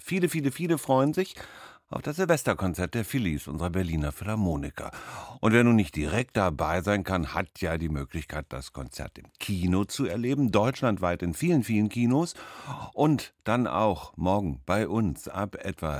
Viele freuen sich auf das Silvesterkonzert der Phillies, unserer Berliner Philharmoniker. Und wer nun nicht direkt dabei sein kann, hat ja die Möglichkeit, das Konzert im Kino zu erleben, deutschlandweit in vielen Kinos. Und dann auch morgen bei uns ab etwa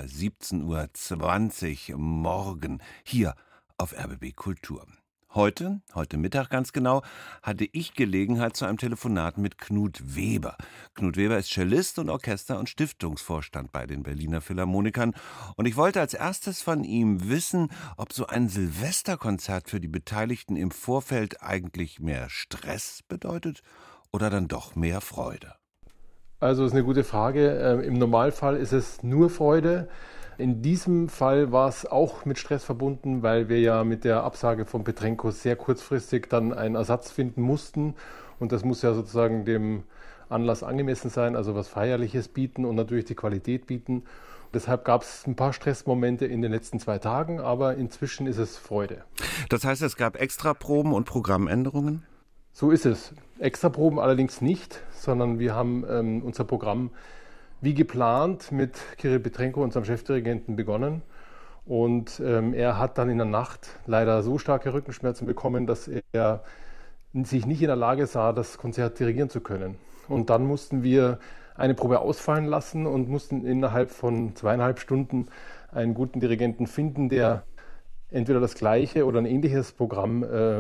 17:20 Uhr morgen hier auf RBB Kultur. Heute Mittag ganz genau, hatte ich Gelegenheit zu einem Telefonat mit Knut Weber. Knut Weber ist Cellist und Orchester- und Stiftungsvorstand bei den Berliner Philharmonikern. Und ich wollte als erstes von ihm wissen, ob so ein Silvesterkonzert für die Beteiligten im Vorfeld eigentlich mehr Stress bedeutet oder dann doch mehr Freude. Also ist eine gute Frage. Im Normalfall ist es nur Freude. In diesem Fall war es auch mit Stress verbunden, weil wir ja mit der Absage von Petrenko sehr kurzfristig dann einen Ersatz finden mussten. Und das muss ja sozusagen dem Anlass angemessen sein, also was Feierliches bieten und natürlich die Qualität bieten. Deshalb gab es ein paar Stressmomente in den letzten 2 Tagen, aber inzwischen ist es Freude. Das heißt, es gab Extraproben und Programmänderungen? So ist es. Extraproben allerdings nicht, sondern wir haben unser Programm wie geplant mit Kirill Petrenko, unserem Chefdirigenten, begonnen. Und er hat dann in der Nacht leider so starke Rückenschmerzen bekommen, dass er sich nicht in der Lage sah, das Konzert dirigieren zu können. Und dann mussten wir eine Probe ausfallen lassen und mussten innerhalb von 2,5 Stunden einen guten Dirigenten finden, der entweder das gleiche oder ein ähnliches Programm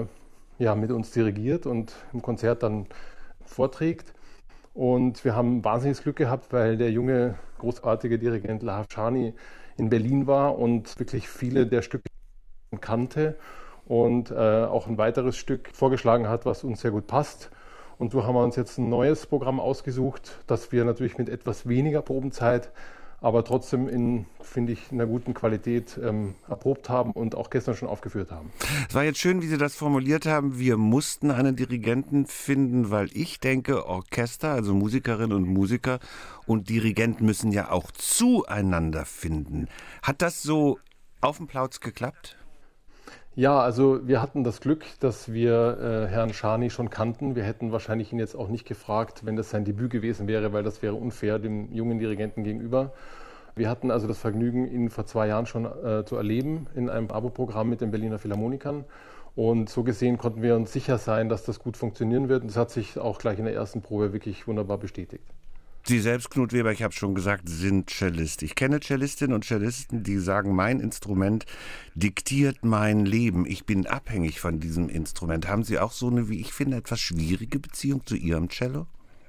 mit uns dirigiert und im Konzert dann vorträgt. Und wir haben wahnsinniges Glück gehabt, weil der junge, großartige Dirigent Lahav Shani in Berlin war und wirklich viele der Stücke kannte und auch ein weiteres Stück vorgeschlagen hat, was uns sehr gut passt. Und so haben wir uns jetzt ein neues Programm ausgesucht, das wir natürlich mit etwas weniger Probenzeit, aber trotzdem in, finde ich, einer guten Qualität erprobt haben und auch gestern schon aufgeführt haben. Es war jetzt schön, wie Sie das formuliert haben. Wir mussten einen Dirigenten finden, weil ich denke, Orchester, also Musikerinnen und Musiker und Dirigent müssen ja auch zueinander finden. Hat das so auf dem Plauz geklappt? Ja, also wir hatten das Glück, dass wir Herrn Shani schon kannten. Wir hätten wahrscheinlich ihn jetzt auch nicht gefragt, wenn das sein Debüt gewesen wäre, weil das wäre unfair dem jungen Dirigenten gegenüber. Wir hatten also das Vergnügen, ihn vor 2 Jahren schon zu erleben in einem Abo-Programm mit den Berliner Philharmonikern. Und so gesehen konnten wir uns sicher sein, dass das gut funktionieren wird. Und das hat sich auch gleich in der ersten Probe wirklich wunderbar bestätigt. Sie selbst, Knut Weber, ich habe schon gesagt, sind Cellist. Ich kenne Cellistinnen und Cellisten, die sagen, mein Instrument diktiert mein Leben. Ich bin abhängig von diesem Instrument. Haben Sie auch so eine, wie ich finde, etwas schwierige Beziehung zu Ihrem Cello?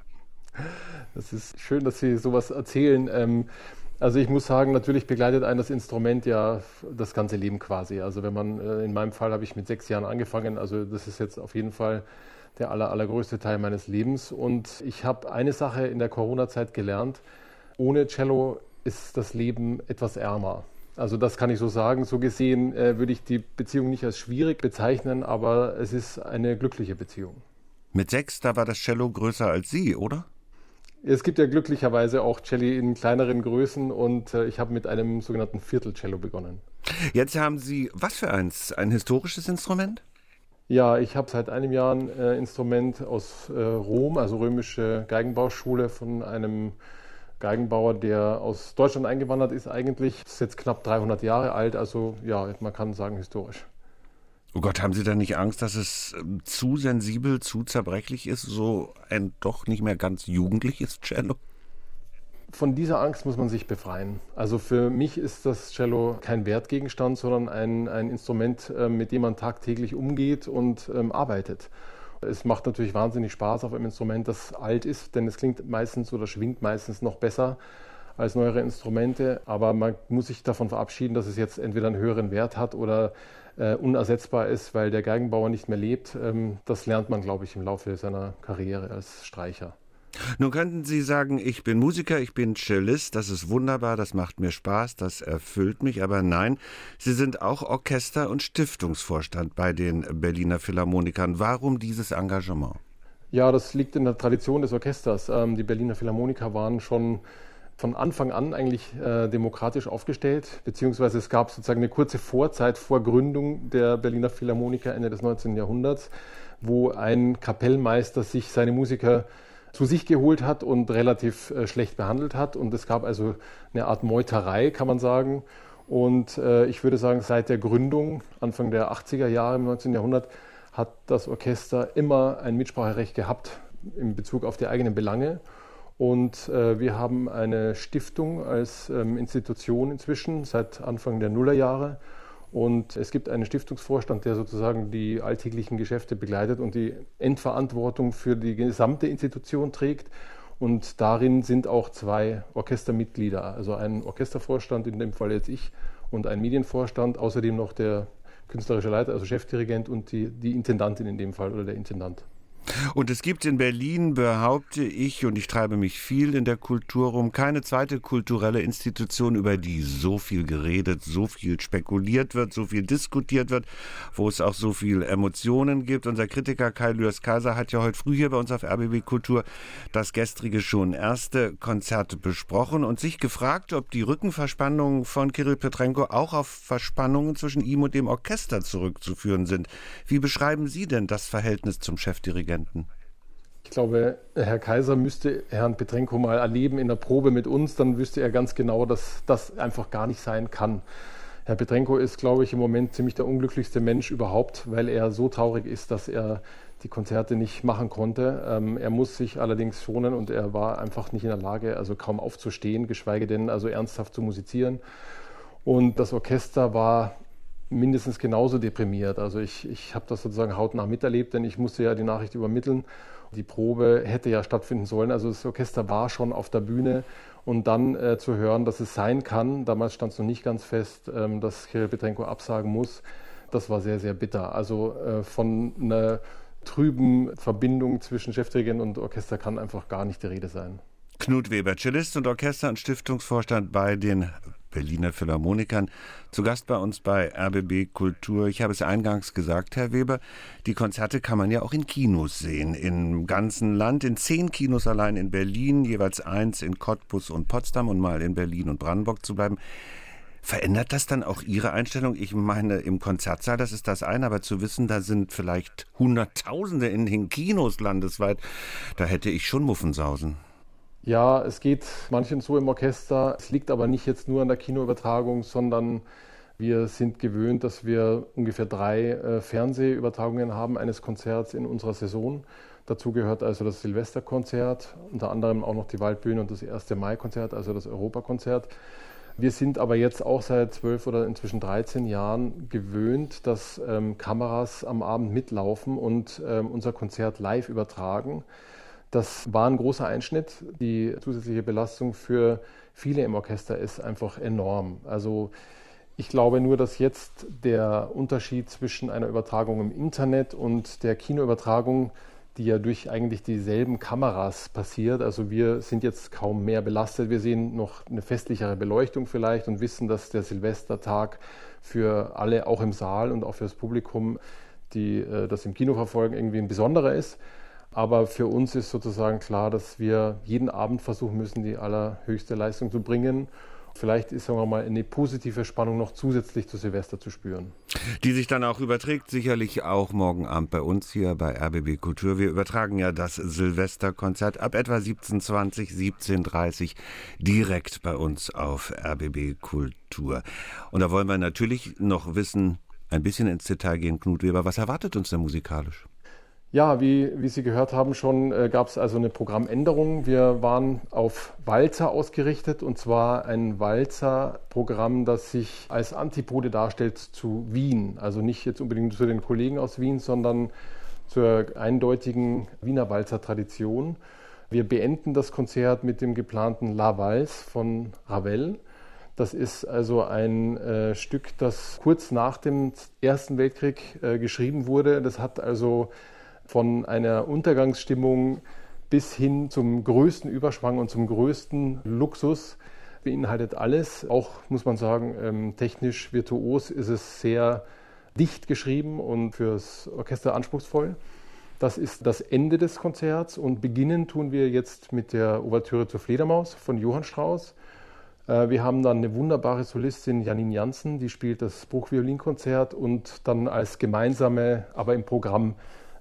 Das ist schön, dass Sie sowas erzählen. Also ich muss sagen, natürlich begleitet einen das Instrument ja das ganze Leben quasi. Also wenn man, in meinem Fall habe ich mit 6 Jahren angefangen, also das ist jetzt auf jeden Fall der allergrößte Teil meines Lebens. Und ich habe eine Sache in der Corona-Zeit gelernt: Ohne Cello ist das Leben etwas ärmer. Also das kann ich so sagen. So gesehen würde ich die Beziehung nicht als schwierig bezeichnen, aber es ist eine glückliche Beziehung. Mit 6, da war das Cello größer als Sie, oder? Es gibt ja glücklicherweise auch Celli in kleineren Größen und ich habe mit einem sogenannten Viertelcello begonnen. Jetzt haben Sie, was für eins? Ein historisches Instrument? Ja, ich habe seit einem Jahr ein Instrument aus Rom, also römische Geigenbauschule von einem Geigenbauer, der aus Deutschland eingewandert ist eigentlich. Das ist jetzt knapp 300 Jahre alt, also ja, man kann sagen historisch. Oh Gott, haben Sie da nicht Angst, dass es zu sensibel, zu zerbrechlich ist, so ein doch nicht mehr ganz jugendliches Cello? Von dieser Angst muss man sich befreien. Also für mich ist das Cello kein Wertgegenstand, sondern ein Instrument, mit dem man tagtäglich umgeht und arbeitet. Es macht natürlich wahnsinnig Spaß auf einem Instrument, das alt ist, denn es klingt meistens oder schwingt meistens noch besser als neuere Instrumente. Aber man muss sich davon verabschieden, dass es jetzt entweder einen höheren Wert hat oder unersetzbar ist, weil der Geigenbauer nicht mehr lebt. Das lernt man, glaube ich, im Laufe seiner Karriere als Streicher. Nun könnten Sie sagen, ich bin Musiker, ich bin Cellist, das ist wunderbar, das macht mir Spaß, das erfüllt mich, aber nein, Sie sind auch Orchester- und Stiftungsvorstand bei den Berliner Philharmonikern. Warum dieses Engagement? Ja, das liegt in der Tradition des Orchesters. Die Berliner Philharmoniker waren schon von Anfang an eigentlich demokratisch aufgestellt, beziehungsweise es gab sozusagen eine kurze Vorzeit vor Gründung der Berliner Philharmoniker Ende des 19. Jahrhunderts, wo ein Kapellmeister sich seine Musiker zu sich geholt hat und relativ schlecht behandelt hat. Und es gab also eine Art Meuterei, kann man sagen. Und ich würde sagen, seit der Gründung, Anfang der 80er Jahre im 19. Jahrhundert, hat das Orchester immer ein Mitspracherecht gehabt in Bezug auf die eigenen Belange. Und wir haben eine Stiftung als Institution inzwischen seit Anfang der Nullerjahre. Und es gibt einen Stiftungsvorstand, der sozusagen die alltäglichen Geschäfte begleitet und die Endverantwortung für die gesamte Institution trägt. Und darin sind auch 2 Orchestermitglieder, also ein Orchestervorstand, in dem Fall jetzt ich, und ein Medienvorstand, außerdem noch der künstlerische Leiter, also Chefdirigent und die Intendantin in dem Fall oder der Intendant. Und es gibt in Berlin, behaupte ich, und ich treibe mich viel in der Kultur rum, keine zweite kulturelle Institution, über die so viel geredet, so viel spekuliert wird, so viel diskutiert wird, wo es auch so viel Emotionen gibt. Unser Kritiker Kai Lührs-Kaiser hat ja heute früh hier bei uns auf RBB Kultur das gestrige schon erste Konzert besprochen und sich gefragt, ob die Rückenverspannungen von Kirill Petrenko auch auf Verspannungen zwischen ihm und dem Orchester zurückzuführen sind. Wie beschreiben Sie denn das Verhältnis zum Chefdirigenten? Ich glaube, Herr Kaiser müsste Herrn Petrenko mal erleben in der Probe mit uns, dann wüsste er ganz genau, dass das einfach gar nicht sein kann. Herr Petrenko ist, glaube ich, im Moment ziemlich der unglücklichste Mensch überhaupt, weil er so traurig ist, dass er die Konzerte nicht machen konnte. Er muss sich allerdings schonen und er war einfach nicht in der Lage, also kaum aufzustehen, geschweige denn also ernsthaft zu musizieren. Und das Orchester war mindestens genauso deprimiert. Also ich habe das sozusagen hautnah miterlebt, denn ich musste ja die Nachricht übermitteln. Die Probe hätte ja stattfinden sollen. Also das Orchester war schon auf der Bühne und dann zu hören, dass es sein kann, damals stand es noch nicht ganz fest, dass Kirill Petrenko absagen muss, das war sehr, sehr bitter. Also von einer trüben Verbindung zwischen Chefdirigent und Orchester kann einfach gar nicht die Rede sein. Knut Weber, Cellist und Orchester- und Stiftungsvorstand bei den Berliner Philharmonikern, zu Gast bei uns bei RBB Kultur. Ich habe es eingangs gesagt, Herr Weber, die Konzerte kann man ja auch in Kinos sehen, im ganzen Land, in 10 Kinos allein in Berlin, jeweils 1 in Cottbus und Potsdam und mal in Berlin und Brandenburg zu bleiben. Verändert das dann auch Ihre Einstellung? Ich meine, im Konzertsaal, das ist das eine, aber zu wissen, da sind vielleicht Hunderttausende in den Kinos landesweit, da hätte ich schon Muffensausen. Ja, es geht manchen so im Orchester. Es liegt aber nicht jetzt nur an der Kinoübertragung, sondern wir sind gewöhnt, dass wir ungefähr 3 Fernsehübertragungen haben eines Konzerts in unserer Saison. Dazu gehört also das Silvesterkonzert, unter anderem auch noch die Waldbühne und das 1. Mai-Konzert, also das Europakonzert. Wir sind aber jetzt auch seit 12 oder inzwischen 13 Jahren gewöhnt, dass Kameras am Abend mitlaufen und unser Konzert live übertragen. Das war ein großer Einschnitt. Die zusätzliche Belastung für viele im Orchester ist einfach enorm. Also ich glaube nur, dass jetzt der Unterschied zwischen einer Übertragung im Internet und der Kinoübertragung, die ja durch eigentlich dieselben Kameras passiert, also wir sind jetzt kaum mehr belastet. Wir sehen noch eine festlichere Beleuchtung vielleicht und wissen, dass der Silvestertag für alle, auch im Saal und auch für das Publikum, die das im Kino verfolgen, irgendwie ein besonderer ist. Aber für uns ist sozusagen klar, dass wir jeden Abend versuchen müssen, die allerhöchste Leistung zu bringen. Vielleicht ist, sagen wir mal, eine positive Spannung noch zusätzlich zu Silvester zu spüren. Die sich dann auch überträgt, sicherlich auch morgen Abend bei uns hier bei RBB Kultur. Wir übertragen ja das Silvesterkonzert ab etwa 17:20, 17:30 direkt bei uns auf RBB Kultur. Und da wollen wir natürlich noch wissen, ein bisschen ins Detail gehen, Knut Weber, was erwartet uns denn musikalisch? Ja, wie Sie gehört haben schon, gab es also eine Programmänderung. Wir waren auf Walzer ausgerichtet und zwar ein Walzer-Programm, das sich als Antipode darstellt zu Wien. Also nicht jetzt unbedingt zu den Kollegen aus Wien, sondern zur eindeutigen Wiener Walzer-Tradition. Wir beenden das Konzert mit dem geplanten La Valse von Ravel. Das ist also ein Stück, das kurz nach dem Ersten Weltkrieg geschrieben wurde. Das hat also von einer Untergangsstimmung bis hin zum größten Überschwang und zum größten Luxus beinhaltet alles. Auch, muss man sagen, technisch virtuos ist es sehr dicht geschrieben und fürs Orchester anspruchsvoll. Das ist das Ende des Konzerts und beginnen tun wir jetzt mit der Ouvertüre zur Fledermaus von Johann Strauss. Wir haben dann eine wunderbare Solistin, Janine Janssen, die spielt das Bruch-Violinkonzert und dann als gemeinsame, aber im Programm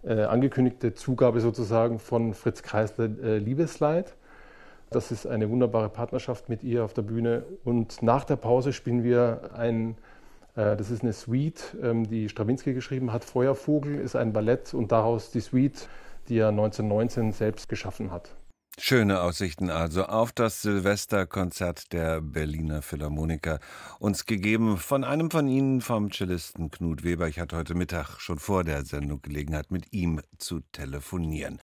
angekündigte Zugabe sozusagen von Fritz Kreisler Liebesleid. Das ist eine wunderbare Partnerschaft mit ihr auf der Bühne. Und nach der Pause spielen wir das ist eine Suite, die Strawinsky geschrieben hat. Feuervogel ist ein Ballett und daraus die Suite, die er 1919 selbst geschaffen hat. Schöne Aussichten also auf das Silvesterkonzert der Berliner Philharmoniker. Uns gegeben von einem von Ihnen, vom Cellisten Knut Weber. Ich hatte heute Mittag schon vor der Sendung Gelegenheit, mit ihm zu telefonieren.